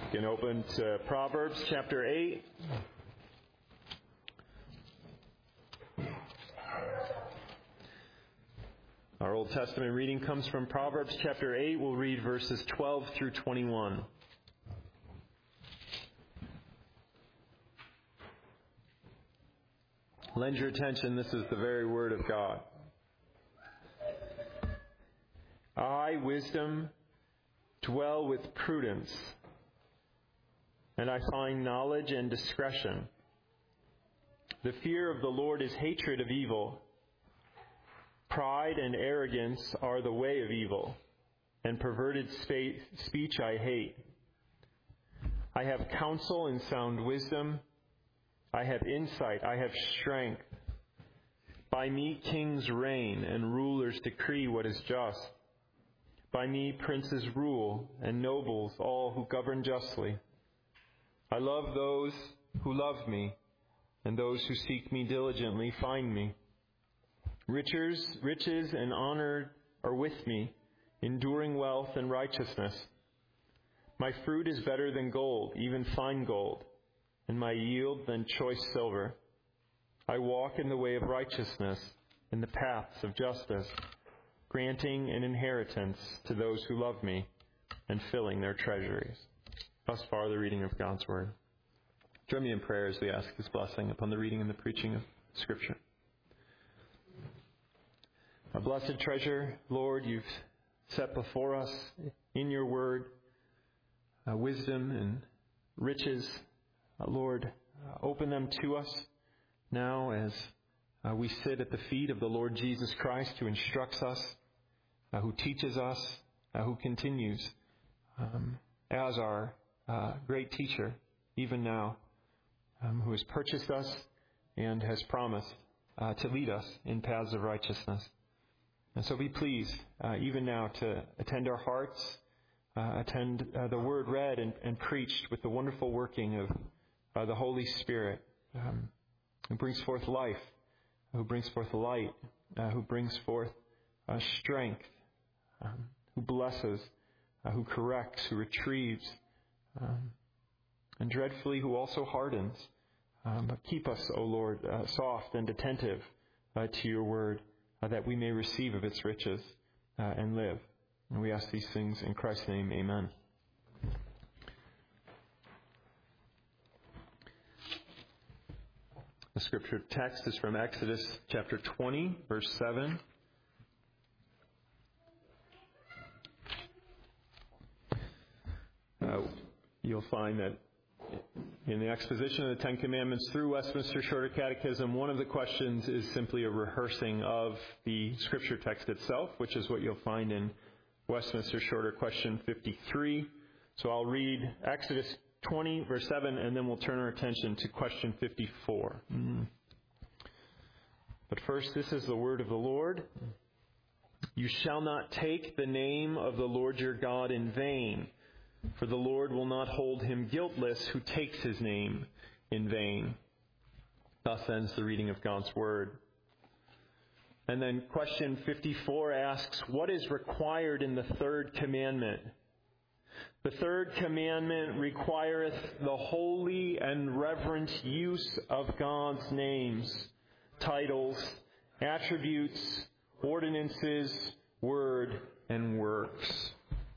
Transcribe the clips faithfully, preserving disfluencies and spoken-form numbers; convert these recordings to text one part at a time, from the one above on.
You can open to Proverbs chapter eight. Our Old Testament reading comes from Proverbs chapter eight. We'll read verses twelve through twenty-one. Lend your attention, this is the very word of God. I, wisdom, dwell with prudence, and I find knowledge and discretion. The fear of the Lord is hatred of evil. Pride and arrogance are the way of evil, and perverted spa- speech I hate. I have counsel and sound wisdom. I have insight. I have strength. By me kings reign, and rulers decree what is just. By me princes rule, and nobles all who govern justly. I love those who love me, and those who seek me diligently find me. Riches, riches and honor are with me, enduring wealth and righteousness. My fruit is better than gold, even fine gold, and my yield than choice silver. I walk in the way of righteousness, in the paths of justice, granting an inheritance to those who love me, and filling their treasuries. Thus far, the reading of God's Word. Join me in prayer as we ask His blessing upon the reading and the preaching of Scripture. Our blessed treasure, Lord, you've set before us in your Word uh, wisdom and riches. Uh, Lord, uh, open them to us now as uh, we sit at the feet of the Lord Jesus Christ, who instructs us, uh, who teaches us, uh, who continues um, as our uh, great teacher, even now, um, who has purchased us and has promised uh, to lead us in paths of righteousness. And so be pleased, uh, even now, to attend our hearts, uh, attend uh, the word read and, and preached with the wonderful working of uh, the Holy Spirit, um, who brings forth life, who brings forth light, uh, who brings forth uh, strength, um, who blesses, uh, who corrects, who retrieves, um, and dreadfully who also hardens. Um, but keep us, O Lord, uh, soft and attentive uh, to your word, uh, that we may receive of its riches uh, and live. And we ask these things in Christ's name, amen. The scripture text is from Exodus chapter twenty, verse seven. Uh, you'll find that in the exposition of the Ten Commandments through Westminster Shorter Catechism, one of the questions is simply a rehearsing of the scripture text itself, which is what you'll find in Westminster Shorter question fifty-three. So I'll read Exodus twenty, verse seven, and then we'll turn our attention to question fifty-four. Mm. But first, this is the word of the Lord. You shall not take the name of the Lord your God in vain, for the Lord will not hold him guiltless who takes his name in vain. Thus ends the reading of God's Word. And then question fifty-four asks, what is required in the third commandment? The third commandment requireth the holy and reverent use of God's names, titles, attributes, ordinances, word, and works.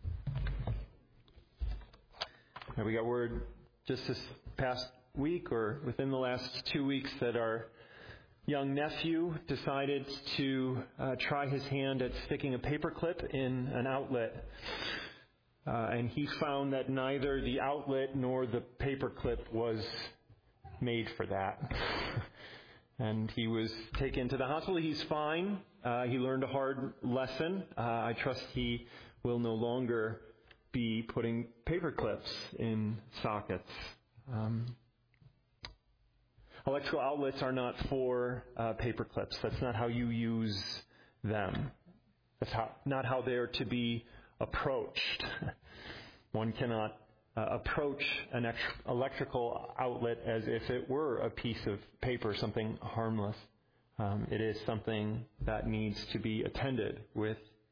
Now, we got word just this past week or within the last two weeks that our young nephew decided to uh, try his hand at sticking a paperclip in an outlet. Uh, and he found that neither the outlet nor the paperclip was made for that. And he was taken to the hospital. He's fine. Uh, he learned a hard lesson. Uh, I trust he will no longer be putting paper clips in sockets. Um, electrical outlets are not for uh, paper clips. That's not how you use them. That's how, not how they are to be approached. One cannot uh, approach an ex- electrical outlet as if it were a piece of paper, something harmless. Um, it is something that needs to be attended with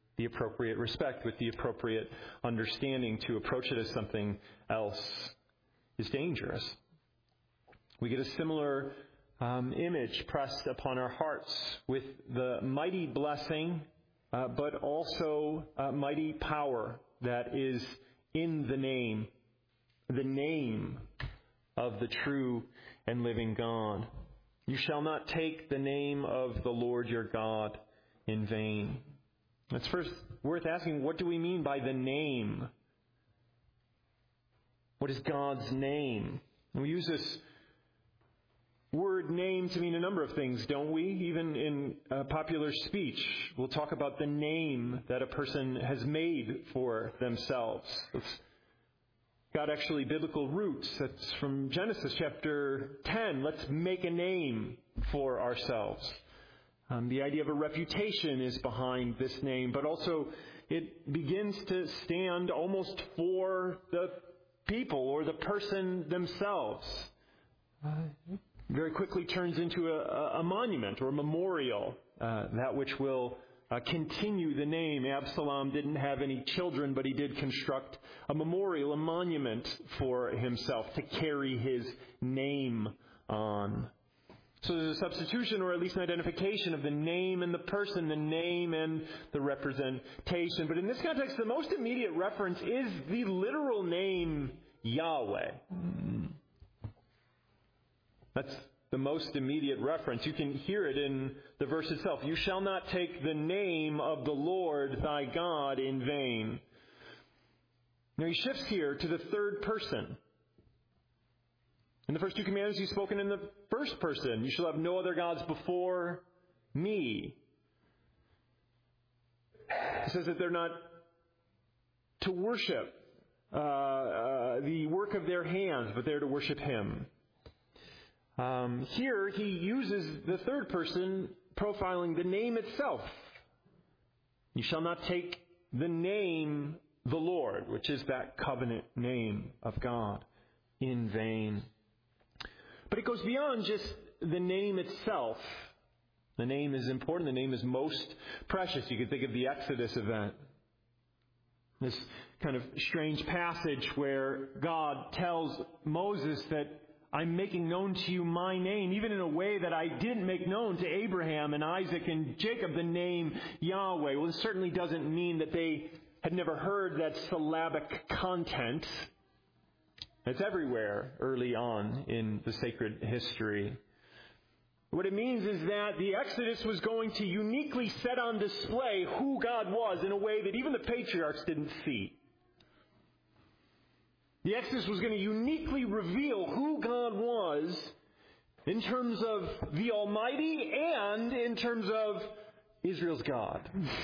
the appropriate respect, with the appropriate understanding. To approach it as something else is dangerous. We get a similar um, image pressed upon our hearts with the mighty blessing, uh, but also uh, mighty power that is in the name, the name of the true and living God. You shall not take the name of the Lord your God in vain. It's first worth asking, what do we mean by the name? What is God's name? And we use this word name to mean a number of things, don't we? Even in uh, popular speech, we'll talk about the name that a person has made for themselves. It's got actually biblical roots. That's from Genesis chapter ten. Let's make a name for ourselves. Um, the idea of a reputation is behind this name, but also it begins to stand almost for the people or the person themselves. Uh, very quickly turns into a, a monument or a memorial, uh, that which will uh, continue the name. Absalom didn't have any children, but he did construct a memorial, a monument for himself to carry his name on. So there's a substitution, or at least an identification of the name and the person, the name and the representation. But in this context, the most immediate reference is the literal name Yahweh. That's the most immediate reference. You can hear it in the verse itself. You shall not take the name of the Lord thy God in vain. Now he shifts here to the third person. In the first two commandments, he's spoken in the first person. You shall have no other gods before me. He says that they're not to worship uh, uh, the work of their hands, but they're to worship him. Um, here, he uses the third person, profiling the name itself. You shall not take the name the Lord, which is that covenant name of God, in vain. But it goes beyond just the name itself. The name is important. The name is most precious. You could think of the Exodus event. This kind of strange passage where God tells Moses that I'm making known to you my name, even in a way that I didn't make known to Abraham and Isaac and Jacob, the name Yahweh. Well, this certainly doesn't mean that they had never heard that syllabic content. It's everywhere early on in the sacred history. What it means is that the Exodus was going to uniquely set on display who God was in a way that even the patriarchs didn't see. The Exodus was going to uniquely reveal who God was in terms of the Almighty and in terms of Israel's God.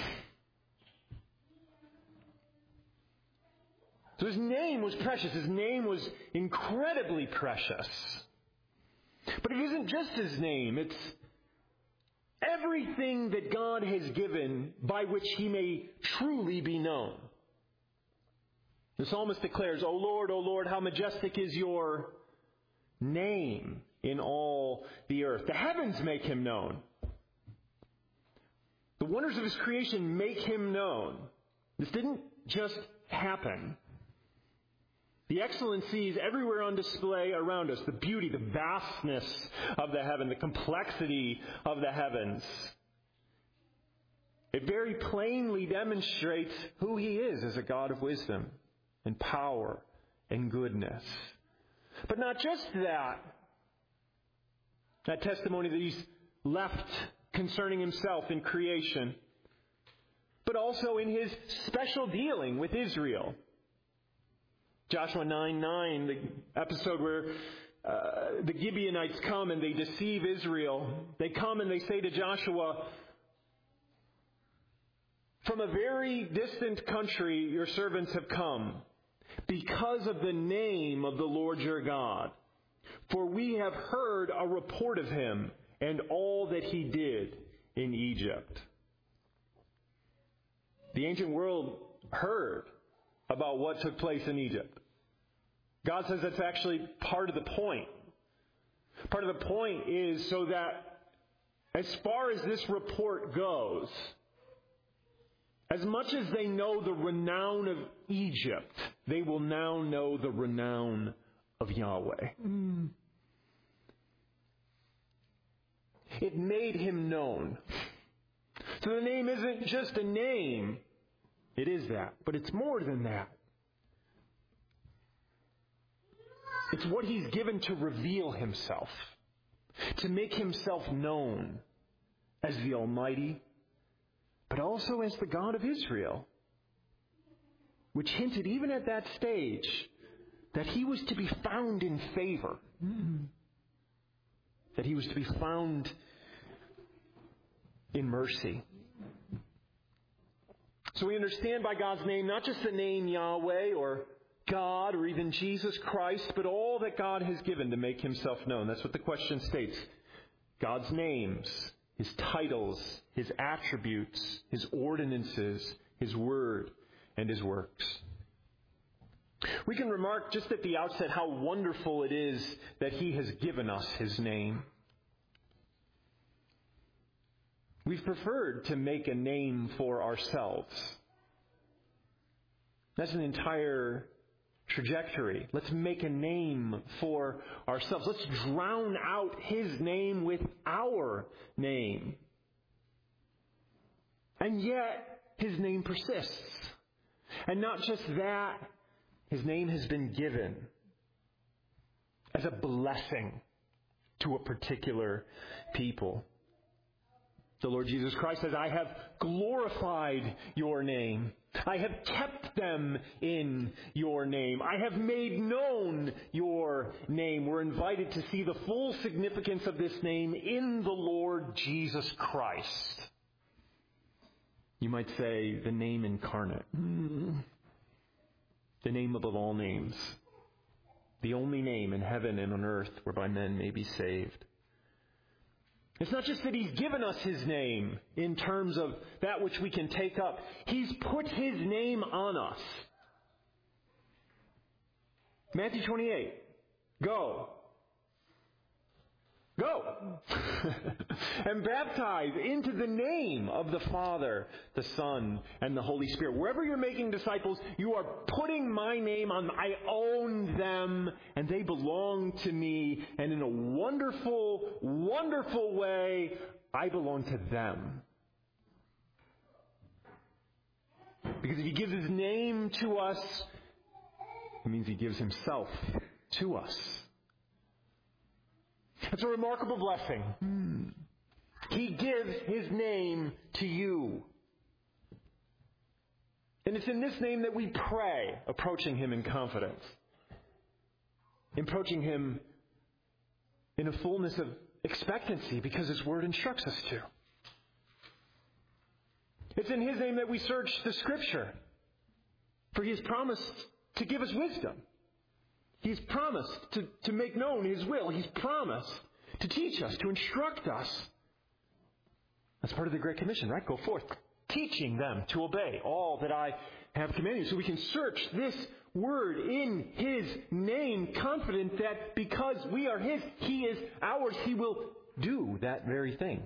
So his name was precious. His name was incredibly precious. But it isn't just his name. It's everything that God has given by which he may truly be known. The psalmist declares, O Lord, O Lord, how majestic is your name in all the earth. The heavens make him known. The wonders of his creation make him known. This didn't just happen. The excellencies everywhere on display around us, the beauty, the vastness of the heaven, the complexity of the heavens. It very plainly demonstrates who he is as a God of wisdom and power and goodness. But not just that. That testimony that he's left concerning himself in creation, but also in his special dealing with Israel. Joshua nine nine, the episode where uh, the Gibeonites come and they deceive Israel. They come and they say to Joshua, from a very distant country your servants have come because of the name of the Lord your God. For we have heard a report of him and all that he did in Egypt. The ancient world heard about what took place in Egypt. God says that's actually part of the point. Part of the point is so that as far as this report goes, As much as they know the renown of Egypt, they will now know the renown of Yahweh. Mm. It made him known. So the name isn't just a name. It is that, but it's more than that. It's what he's given to reveal himself, to make himself known as the Almighty, but also as the God of Israel, which hinted even at that stage that he was to be found in favor, mm-hmm. that he was to be found in mercy. So we understand by God's name not just the name Yahweh or God or even Jesus Christ, but all that God has given to make himself known. That's what the question states. God's names, his titles, his attributes, his ordinances, his word, and his works. We can remark just at the outset how wonderful it is that he has given us his name. We've preferred to make a name for ourselves. That's an entire trajectory. Let's make a name for ourselves. Let's drown out his name with our name. And yet, his name persists. And not just that, his name has been given as a blessing to a particular people. The Lord Jesus Christ says, I have glorified your name. I have kept them in your name. I have made known your name. We're invited to see the full significance of this name in the Lord Jesus Christ. You might say the name incarnate. The name above all names. The only name in heaven and on earth whereby men may be saved. It's not just that he's given us his name in terms of that which we can take up. He's put his name on us. Matthew twenty-eight. Go. Go. And baptize into the name of the Father, the Son, and the Holy Spirit. Wherever you're making disciples, you are putting my name on. I own them, and they belong to me. And in a wonderful, wonderful way, I belong to them. Because if he gives his name to us, it means he gives himself to us. It's a remarkable blessing. Hmm. He gives his name to you. And it's in this name that we pray, approaching him in confidence. Approaching him in a fullness of expectancy, because his word instructs us to. It's in his name that we search the Scripture, for he has promised to give us wisdom. He's promised to, to make known his will. He's promised to teach us, to instruct us. That's part of the Great Commission, right? Go forth, teaching them to obey all that I have commanded you. So we can search this word in his name, confident that because we are his, he is ours. He will do that very thing.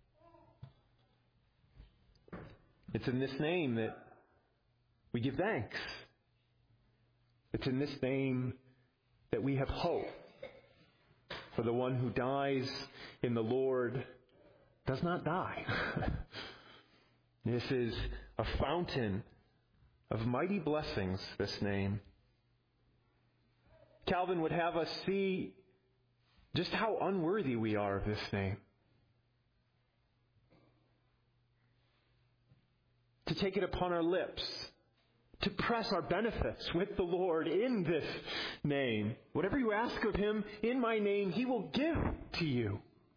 It's in this name that we give thanks. It's in this name that we have hope. For the one who dies in the Lord does not die. This is a fountain of mighty blessings, this name. Calvin would have us see just how unworthy we are of this name. To take it upon our lips, to press our benefits with the Lord in this name. Whatever you ask of him in my name, he will give to you.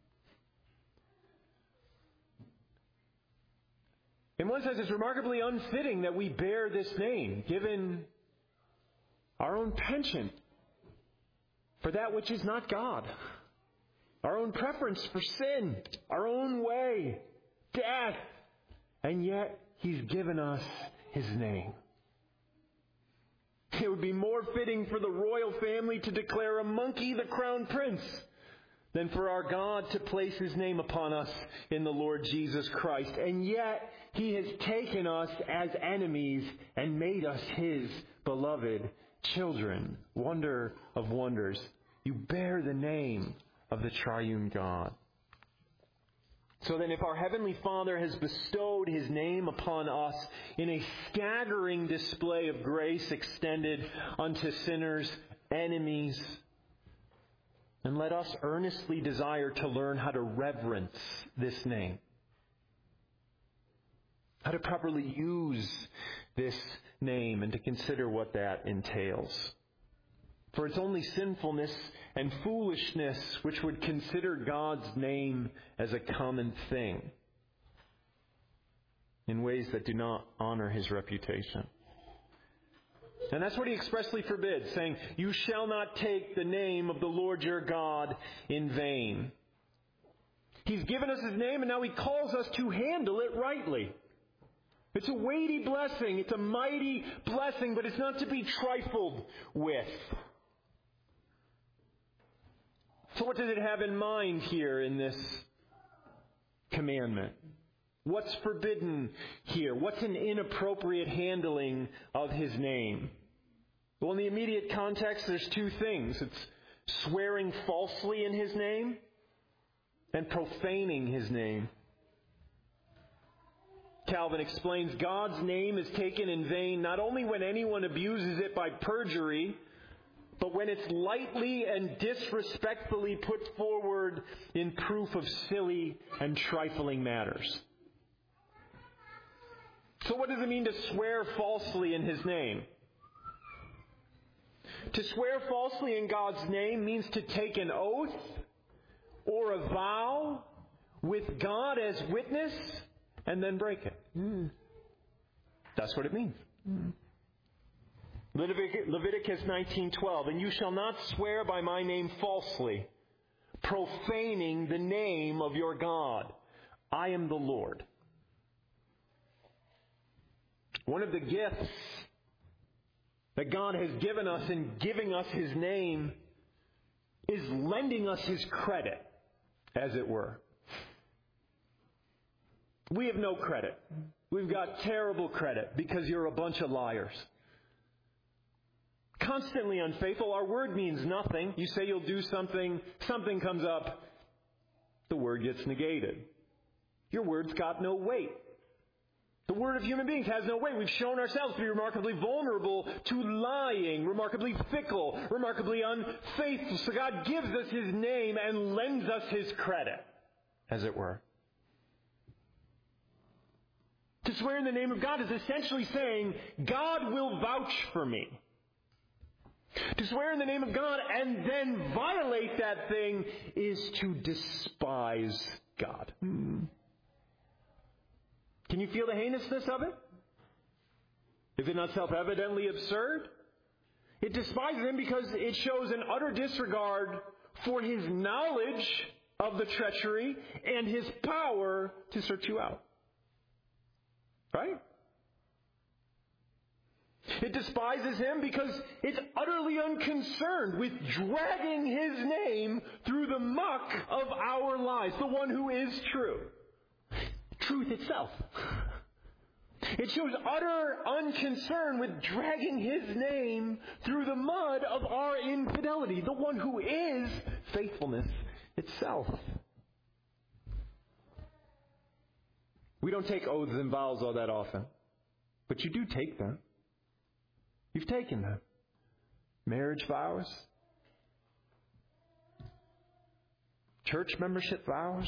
In one sense, it's remarkably unfitting that we bear this name, given our own penchant for that which is not God, our own preference for sin, our own way, death, and yet he's given us his name. It would be more fitting for the royal family to declare a monkey the crown prince than for our God to place His name upon us in the Lord Jesus Christ. And yet, He has taken us as enemies and made us His beloved children. Wonder of wonders. You bear the name of the triune God. So then if our Heavenly Father has bestowed His name upon us in a staggering display of grace extended unto sinners, enemies, and let us earnestly desire to learn how to reverence this name. How to properly use this name and to consider what that entails. For it's only sinfulness and foolishness which would consider God's name as a common thing in ways that do not honor His reputation. And that's what He expressly forbids, saying, "You shall not take the name of the Lord your God in vain." He's given us His name, and now He calls us to handle it rightly. It's a weighty blessing. It's a mighty blessing, but it's not to be trifled with. So what does it have in mind here in this commandment? What's forbidden here? What's an inappropriate handling of His name? Well, in the immediate context, there's two things. It's swearing falsely in His name and profaning His name. Calvin explains, God's name is taken in vain not only when anyone abuses it by perjury, but when it's lightly and disrespectfully put forward in proof of silly and trifling matters. So what does it mean to swear falsely in His name? To swear falsely in God's name means to take an oath or a vow with God as witness and then break it. Mm. That's what it means. Mm. Leviticus nineteen twelve, "And you shall not swear by my name falsely, profaning the name of your God. I am the Lord." One of the gifts that God has given us in giving us His name is lending us His credit, as it were. We have no credit. We've got terrible credit because you're a bunch of liars. Constantly unfaithful. Our word means nothing. You say you'll do something, something comes up, the word gets negated. Your word's got no weight. The word of human beings has no weight. We've shown ourselves to be remarkably vulnerable to lying, remarkably fickle, remarkably unfaithful. So God gives us His name and lends us His credit, as it were. To swear in the name of God is essentially saying, God will vouch for me. To swear in the name of God and then violate that thing is to despise God. Hmm. Can you feel the heinousness of it? Is it not self-evidently absurd? It despises Him because it shows an utter disregard for His knowledge of the treachery and His power to search you out. Right? It despises Him because it's utterly unconcerned with dragging His name through the muck of our lives, the one who is true. Truth itself. It shows utter unconcern with dragging His name through the mud of our infidelity, the one who is faithfulness itself. We don't take oaths and vows all that often, but you do take them. You've taken them. Marriage vows, church membership vows.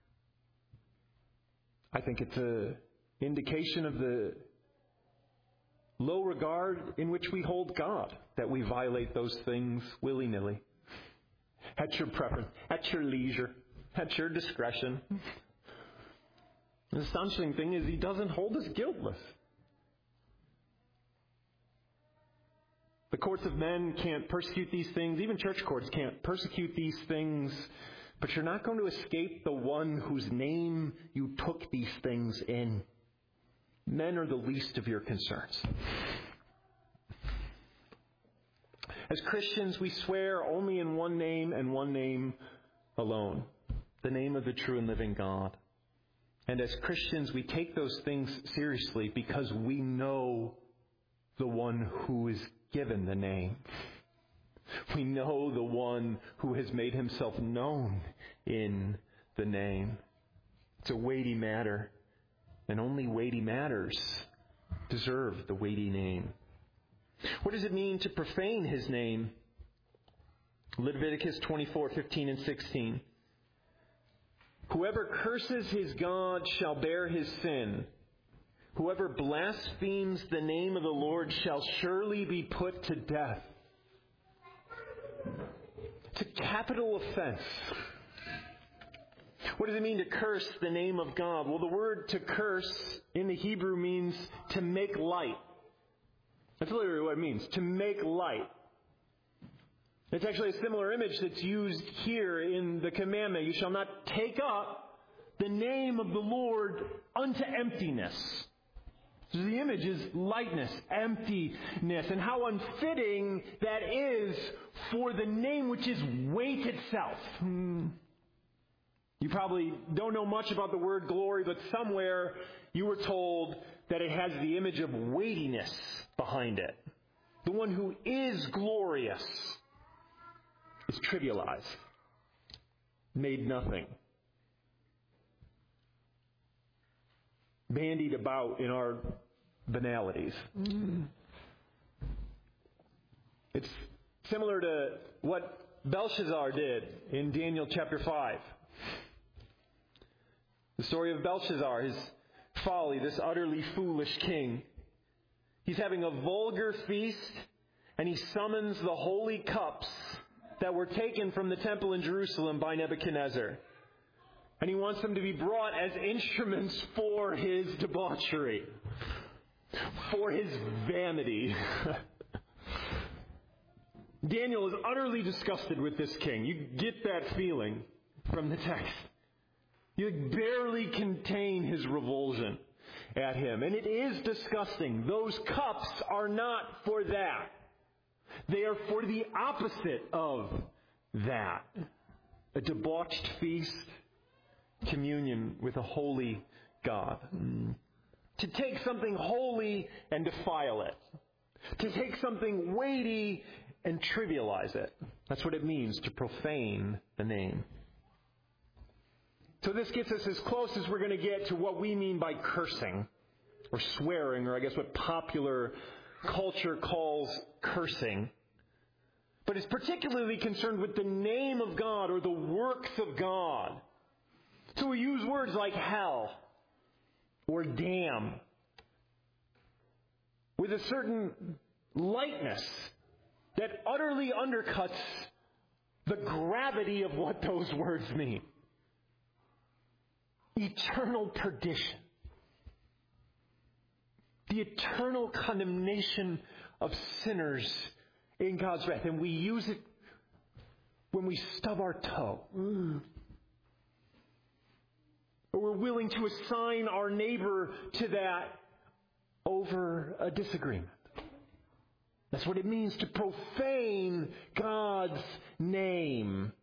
I think it's an indication of the low regard in which we hold God, that we violate those things willy-nilly. At your preference, at your leisure, at your discretion. The astonishing thing is He doesn't hold us guiltless. The courts of men can't persecute these things. Even church courts can't persecute these things. But you're not going to escape the one whose name you took these things in. Men are the least of your concerns. As Christians, we swear only in one name and one name alone, the name of the true and living God. And as Christians, we take those things seriously because we know the one who is given the name. We know the one who has made himself known in the name. It's a weighty matter, and only weighty matters deserve the weighty name. What does it mean to profane his name? Leviticus twenty-four, fifteen and sixteen. Whoever curses his God shall bear his sin. Whoever blasphemes the name of the Lord shall surely be put to death. It's a capital offense. What does it mean to curse the name of God? Well, the word to curse in the Hebrew means to make light. That's literally what it means, to make light. It's actually a similar image that's used here in the commandment. You shall not take up the name of the Lord unto emptiness. So the image is lightness, emptiness, and how unfitting that is for the name which is weight itself. Hmm. You probably don't know much about the word glory, but somewhere you were told that it has the image of weightiness behind it. The one who is glorious is trivialized, made nothing, bandied about in our banalities. Mm. It's similar to what Belshazzar did in Daniel chapter five. The story of Belshazzar, his folly, this utterly foolish king. He's having a vulgar feast, and he summons the holy cups that were taken from the temple in Jerusalem by Nebuchadnezzar. And he wants them to be brought as instruments for his debauchery, for his vanity. Daniel is utterly disgusted with this king. You get that feeling from the text. You barely contain his revulsion at him. And it is disgusting. Those cups are not for that. They are for the opposite of that. A debauched feast, communion with a holy God. Mm. To take something holy and defile it. To take something weighty and trivialize it. That's what it means to profane the name. So this gets us as close as we're going to get to what we mean by cursing, or swearing, or I guess what popular culture calls cursing. But it's particularly concerned with the name of God or the works of God. So we use words like hell or damn with a certain lightness that utterly undercuts the gravity of what those words mean. Eternal perdition. The eternal condemnation of sinners in God's wrath. And we use it when we stub our toe. Mm. Or we're willing to assign our neighbor to that over a disagreement. That's what it means to profane God's name.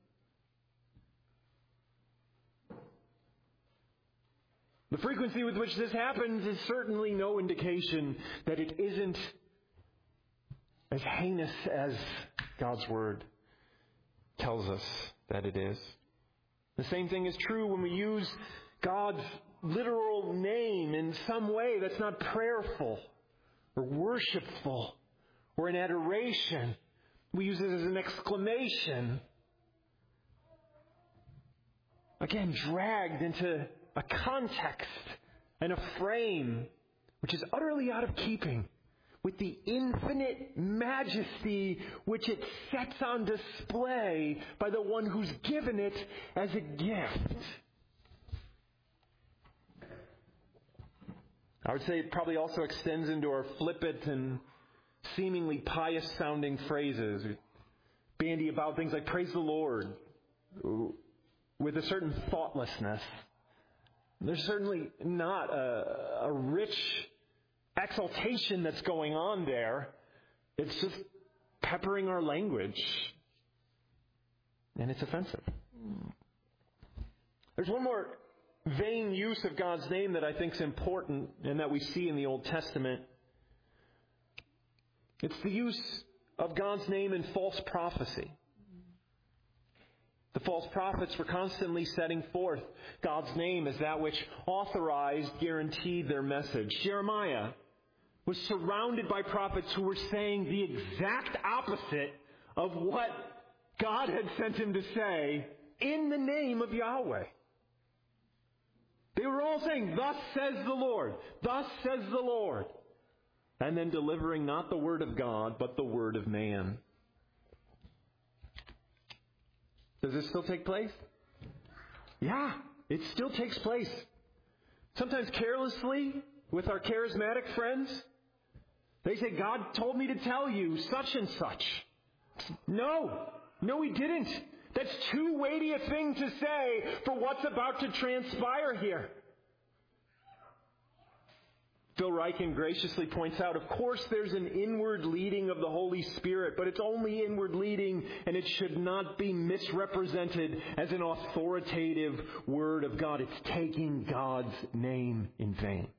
The frequency with which this happens is certainly no indication that it isn't as heinous as God's Word tells us that it is. The same thing is true when we use God's literal name in some way that's not prayerful or worshipful or an adoration. We use it as an exclamation. Again, dragged into a context and a frame which is utterly out of keeping with the infinite majesty which it sets on display by the one who's given it as a gift. I would say it probably also extends into our flippant and seemingly pious-sounding phrases. We bandy about things like praise the Lord with a certain thoughtlessness. There's certainly not a, a rich exaltation that's going on there. It's just peppering our language. And it's offensive. There's one more vain use of God's name that I think is important and that we see in the Old Testament. It's the use of God's name in false prophecy. The false prophets were constantly setting forth God's name as that which authorized, guaranteed their message. Jeremiah was surrounded by prophets who were saying the exact opposite of what God had sent him to say in the name of Yahweh. They were all saying, "Thus says the Lord, thus says the Lord," and then delivering not the word of God, but the word of man. Does this still take place? Yeah, it still takes place. Sometimes carelessly with our charismatic friends. They say, "God told me to tell you such and such." No, no he didn't. That's too weighty a thing to say for what's about to transpire here. Phil Ryken graciously points out, of course there's an inward leading of the Holy Spirit, but it's only inward leading, and it should not be misrepresented as an authoritative word of God. It's taking God's name in vain.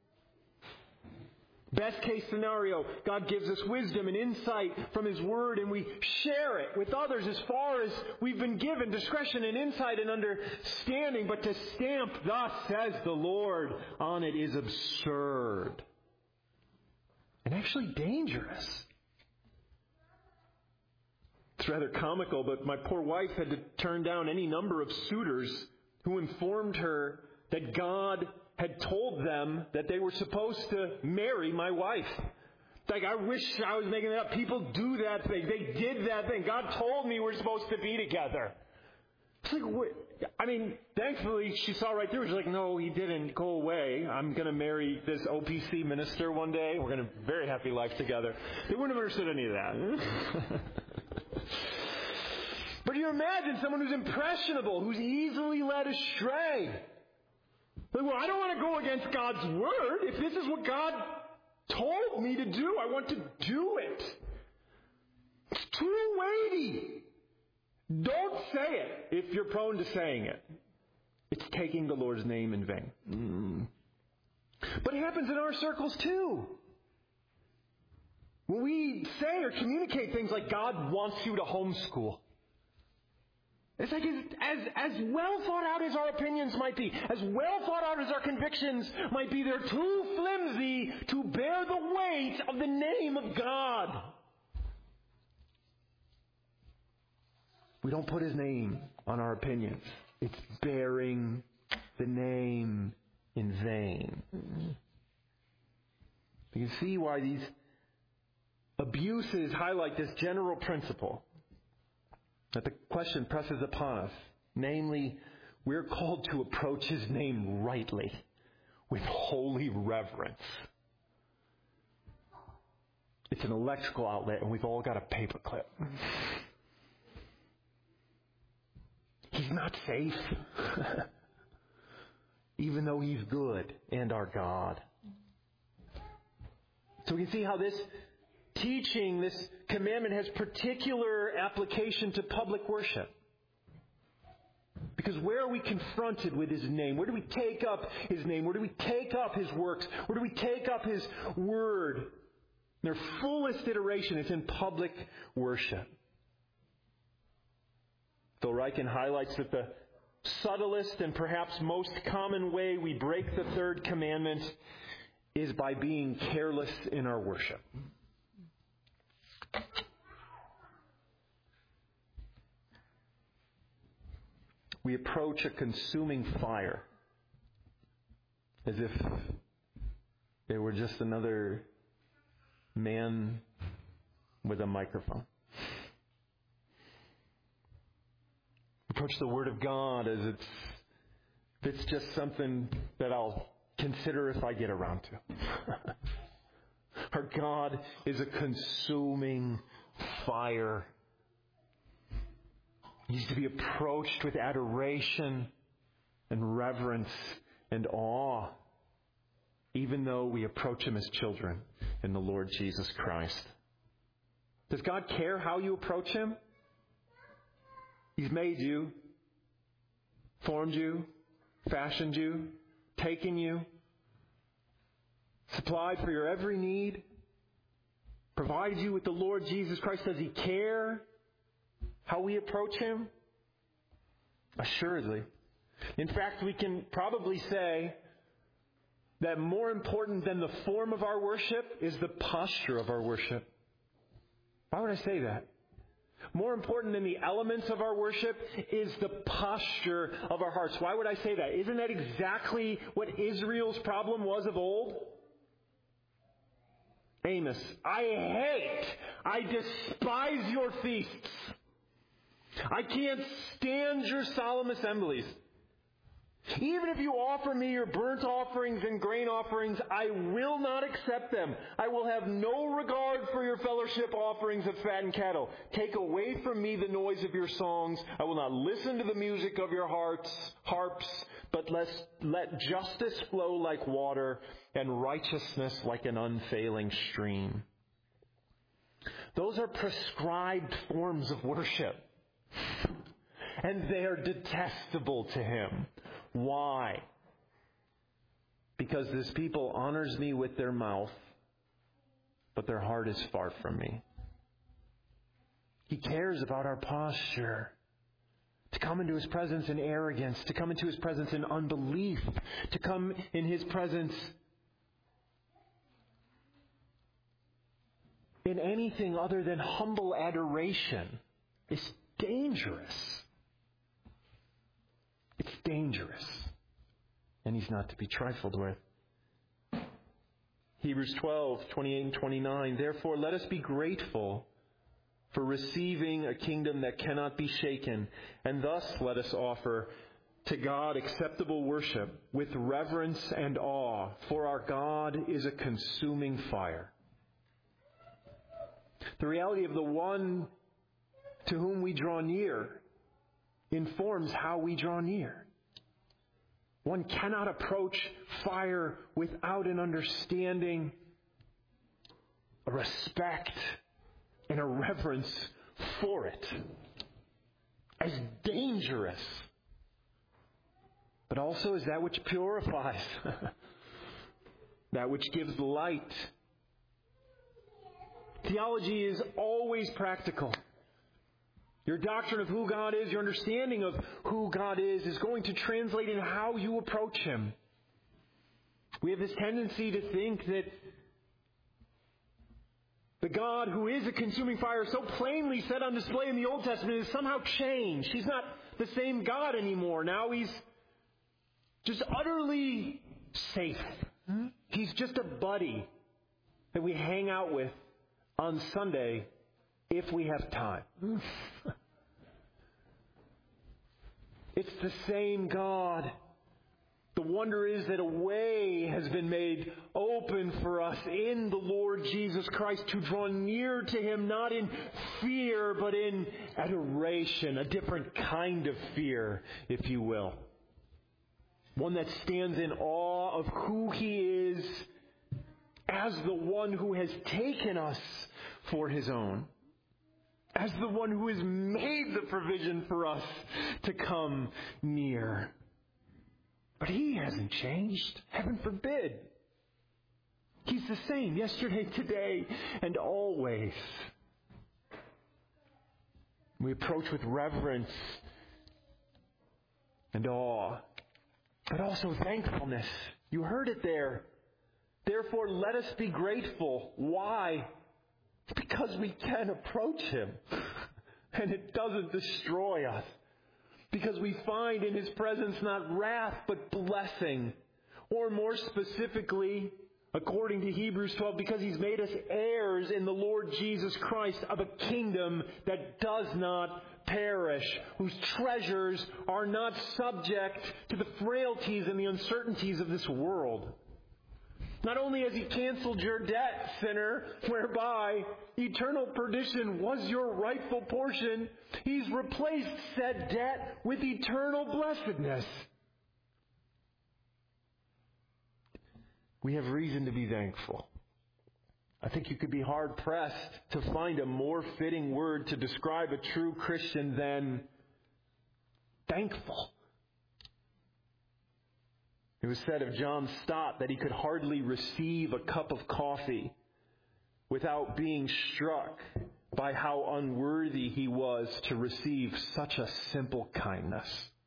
Best case scenario, God gives us wisdom and insight from His Word, and we share it with others as far as we've been given discretion and insight and understanding. But to stamp, "Thus says the Lord," on it is absurd and actually dangerous. It's rather comical, but my poor wife had to turn down any number of suitors who informed her that God had told them that they were supposed to marry my wife. Like, I wish I was making that up. People do that thing. They did that thing. God told me we're supposed to be together. It's like, what? I mean, thankfully she saw right through it. She's like, "No, he didn't. Go away. I'm going to marry this O P C minister one day. We're going to have a very happy life together." They wouldn't have understood any of that. But you imagine someone who's impressionable, who's easily led astray. Like, "Well, I don't want to go against God's word. If this is what God told me to do, I want to do it." It's too weighty. Don't say it if you're prone to saying it. It's taking the Lord's name in vain. Mm. But it happens in our circles too. When we say or communicate things like, "God wants you to homeschool," it's like as, as well thought out as our opinions might be, as well thought out as our convictions might be, they're too flimsy to bear the weight of the name of God. We don't put His name on our opinions. It's bearing the name in vain. You can see why these abuses highlight this general principle that the question presses upon us. Namely, we're called to approach His name rightly, with holy reverence. It's an electrical outlet, and we've all got a paperclip. He's not safe, even though He's good and our God. So we can see how this teaching, this commandment, has particular application to public worship. Because where are we confronted with His name? Where do we take up His name? Where do we take up His works? Where do we take up His word? Their fullest iteration is in public worship. Phil Ryken highlights that the subtlest and perhaps most common way we break the third commandment is by being careless in our worship. We approach a consuming fire as if they were just another man with a microphone. Approach the Word of God as it's, if it's just something that I'll consider if I get around to. Our God is a consuming fire. He needs to be approached with adoration and reverence and awe, even though we approach Him as children in the Lord Jesus Christ. Does God care how you approach Him? He's made you, formed you, fashioned you, taken you, supplied for your every need, provided you with the Lord Jesus Christ? Does He care how we approach Him? Assuredly. In fact, we can probably say that more important than the form of our worship is the posture of our worship. Why would I say that? More important than the elements of our worship is the posture of our hearts. Why would I say that? Isn't that exactly what Israel's problem was of old? Amos, I hate, I despise your feasts. I can't stand your solemn assemblies. Even if you offer me your burnt offerings and grain offerings, I will not accept them. I will have no regard for your fellowship offerings of fattened cattle. Take away from me the noise of your songs. I will not listen to the music of your hearts, harps, but let, let justice flow like water and righteousness like an unfailing stream. Those are prescribed forms of worship. And they are detestable to Him. Why? Because this people honors me with their mouth, but their heart is far from me. He cares about our posture. To come into His presence in arrogance, to come into His presence in unbelief, to come in His presence in anything other than humble adoration is dangerous. It's dangerous. And He's not to be trifled with. Hebrews twelve, twenty-eight and twenty-nine. Therefore, let us be grateful for receiving a kingdom that cannot be shaken, and thus let us offer to God acceptable worship with reverence and awe, for our God is a consuming fire. The reality of the one to whom we draw near informs how we draw near. One cannot approach fire without an understanding, a respect, and a reverence for it. As dangerous, but also as that which purifies, that which gives light. Theology is always practical. Your doctrine of who God is, your understanding of who God is, is going to translate in how you approach Him. We have this tendency to think that the God who is a consuming fire, so plainly set on display in the Old Testament, is somehow changed. He's not the same God anymore. Now He's just utterly safe. He's just a buddy that we hang out with on Sunday if we have time. It's the same God. The wonder is that a way has been made open for us in the Lord Jesus Christ to draw near to Him, not in fear, but in adoration, a different kind of fear, if you will. One that stands in awe of who He is as the one who has taken us for His own. As the one who has made the provision for us to come near. But He hasn't changed. Heaven forbid. He's the same yesterday, today, and always. We approach with reverence and awe, but also thankfulness. You heard it there. Therefore, let us be grateful. Why? Because we can approach Him, and it doesn't destroy us. Because we find in His presence not wrath, but blessing. Or more specifically, according to Hebrews twelve, because He's made us heirs in the Lord Jesus Christ of a kingdom that does not perish, whose treasures are not subject to the frailties and the uncertainties of this world. Not only has He canceled your debt, sinner, whereby eternal perdition was your rightful portion, He's replaced said debt with eternal blessedness. We have reason to be thankful. I think you could be hard-pressed to find a more fitting word to describe a true Christian than thankful. It was said of John Stott that he could hardly receive a cup of coffee without being struck by how unworthy he was to receive such a simple kindness.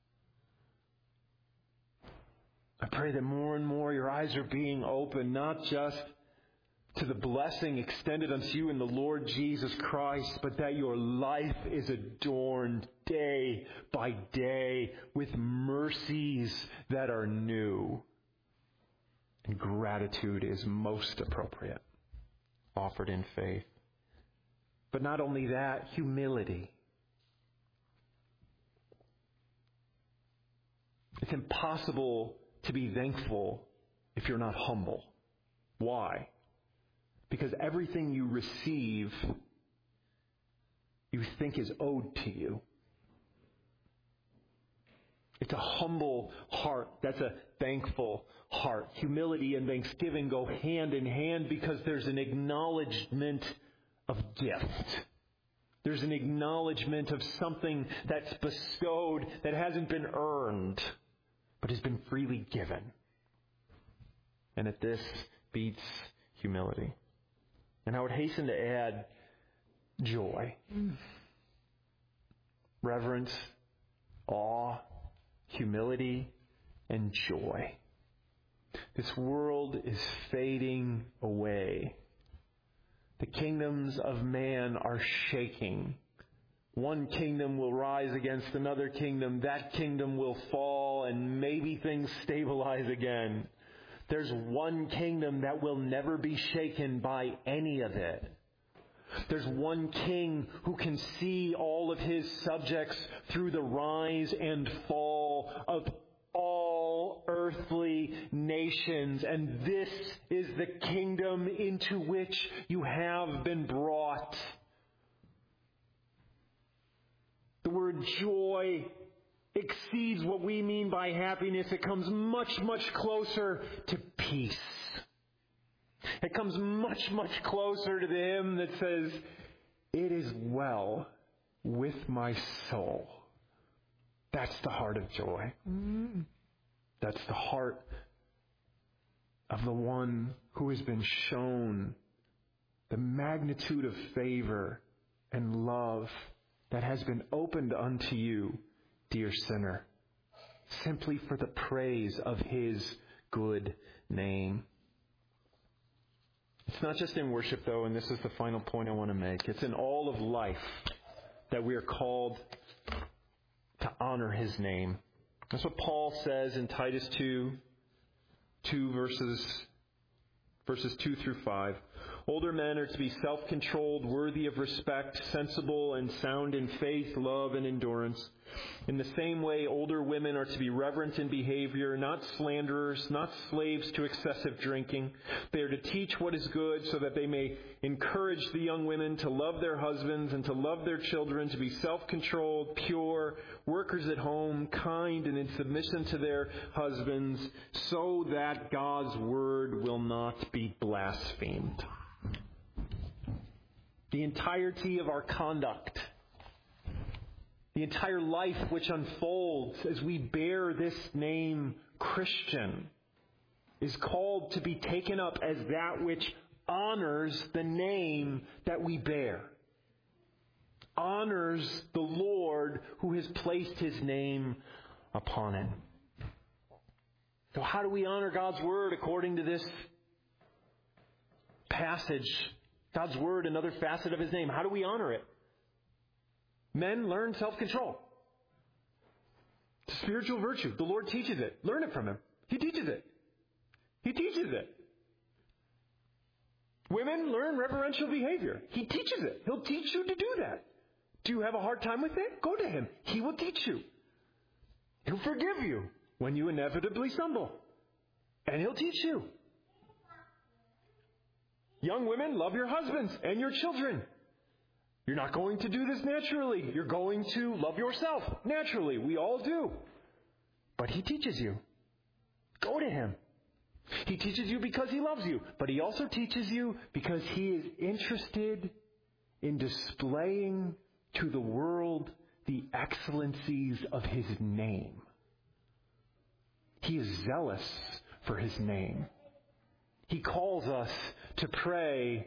I pray that more and more your eyes are being opened, not just to the blessing extended unto you in the Lord Jesus Christ, but that your life is adorned day by day with mercies that are new. And gratitude is most appropriate, offered in faith. But not only that, humility. It's impossible to be thankful if you're not humble. Why? Because everything you receive, you think is owed to you. It's a humble heart. That's a thankful heart. Humility and thanksgiving go hand in hand because there's an acknowledgement of gift. There's an acknowledgement of something that's bestowed that hasn't been earned, but has been freely given. And that this beats humility. And I would hasten to add joy. Mm. Reverence, awe, humility, and joy. This world is fading away. The kingdoms of man are shaking. One kingdom will rise against another kingdom. That kingdom will fall, and maybe things stabilize again. There's one kingdom that will never be shaken by any of it. There's one king who can see all of his subjects through the rise and fall of all earthly nations. And this is the kingdom into which you have been brought. The word joy exceeds what we mean by happiness. It comes much, much closer to peace. It comes much, much closer to the hymn that says, "It is well with my soul." That's the heart of joy. Mm. That's the heart of the one who has been shown the magnitude of favor and love that has been opened unto you, dear sinner, simply for the praise of His good name. It's not just in worship, though, and this is the final point I want to make. It's in all of life that we are called to honor His name. That's what Paul says in Titus two, two verses, verses two through five. Older men are to be self-controlled, worthy of respect, sensible, and sound in faith, love, and endurance. In the same way, older women are to be reverent in behavior, not slanderers, not slaves to excessive drinking. They are to teach what is good so that they may encourage the young women to love their husbands and to love their children, to be self-controlled, pure, workers at home, kind, and in submission to their husbands, so that God's word will not be blasphemed. The entirety of our conduct, the entire life which unfolds as we bear this name Christian, is called to be taken up as that which honors the name that we bear. Honors the Lord who has placed His name upon it. So how do we honor God's Word according to this passage? God's Word, another facet of His name. How do we honor it? Men, learn self-control. It's a spiritual virtue. The Lord teaches it. Learn it from Him. He teaches it. He teaches it. Women, learn reverential behavior. He teaches it. He'll teach you to do that. Do you have a hard time with it? Go to Him. He will teach you. He'll forgive you when you inevitably stumble. And He'll teach you. Young women, love your husbands and your children. You're not going to do this naturally. You're going to love yourself naturally. We all do. But He teaches you. Go to Him. He teaches you because He loves you. But He also teaches you because He is interested in displaying to the world the excellencies of His name. He is zealous for His name. He calls us to pray,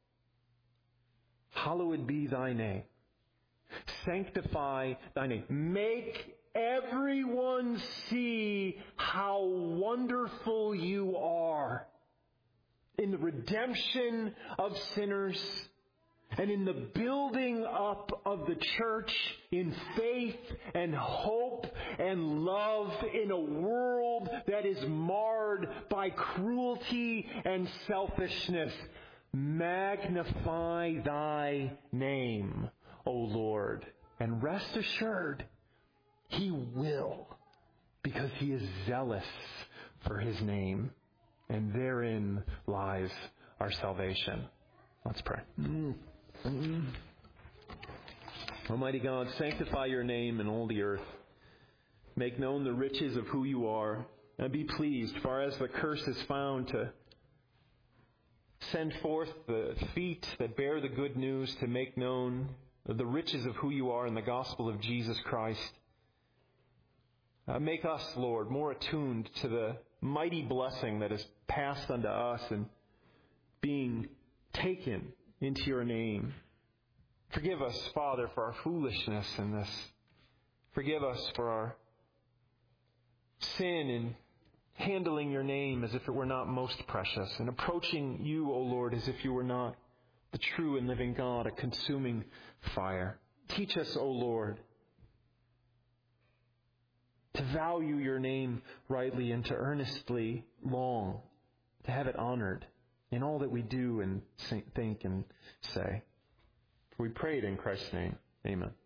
hallowed be thy name. Sanctify thy name. Make everyone see how wonderful you are in the redemption of sinners and in the building up of the church in faith and hope and love in a world that is marred by cruelty and selfishness. Magnify thy name, O Lord, and rest assured, He will, because He is zealous for His name, and therein lies our salvation. Let's pray. Mm. Mm. Almighty God, sanctify your name in all the earth. Make known the riches of who you are, and be pleased, far as the curse is found, to send forth the feet that bear the good news to make known the riches of who you are in the gospel of Jesus Christ. Uh, make us, Lord, more attuned to the mighty blessing that is passed unto us and being taken into your name. Forgive us, Father, for our foolishness in this. Forgive us for our sin in handling your name as if it were not most precious, and approaching you, O Lord, as if you were not the true and living God, a consuming fire. Teach us, O Lord, to value your name rightly and to earnestly long to have it honored in all that we do and think and say. We pray it in Christ's name. Amen.